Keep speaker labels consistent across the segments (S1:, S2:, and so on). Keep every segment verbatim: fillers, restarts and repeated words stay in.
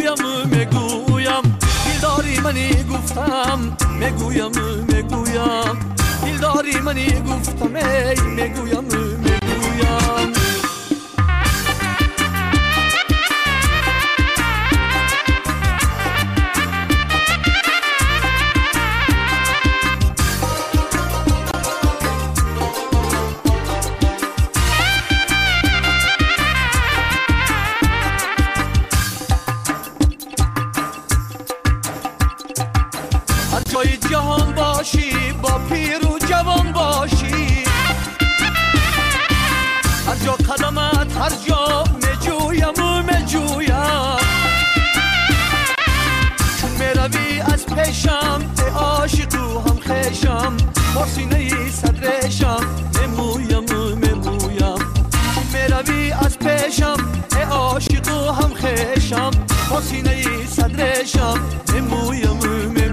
S1: میگویم میگویم دلداری منی گفتم میگویم میگویم دلداری منی گفتم ای میگویم میگویم جای جهان باشی با پیر و جوان باشی هر جا قدمت هر جا میجویم و میجویم چون میروی از پیشم ای عاشق و هم خیشم با سینه صدرشم میمویم و میمویم چون میروی از پیشم ای عاشق و هم خیشم با سینه صدرشم میمویم و میمویم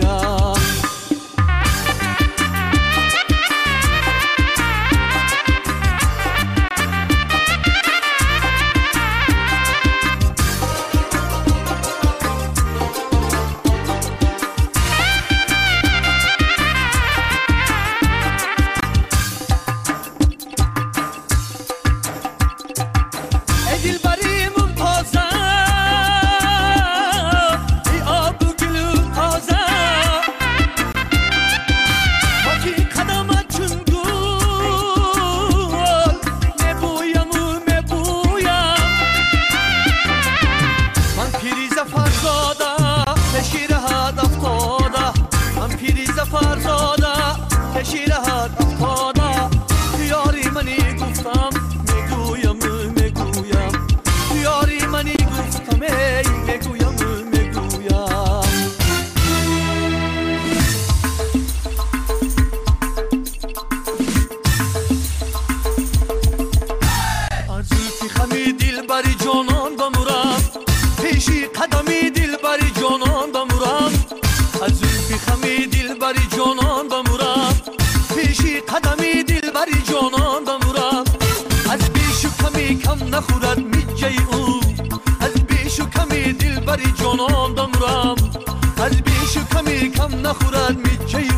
S1: فرزاده کشیرهات افتاده یاری منی گفتم میگویم میگویم یاری منی گفتم ای میگویم میگویم از زلفی خمی دل بری جانان بمورم پیشی قدمی دل بری جانان بمورم از زلفی خمی دل بری جانان بمورم پیشی قدمی دل بری جانان بمورم از بیش و کمی کم نخورد میجه او از بیش و کمی دل بری جانان بمورم از بیش و کمی کم نخورد میجه